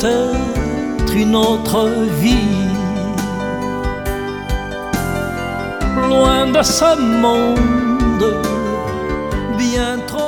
peut-être une autre vie, loin de ce monde bien trop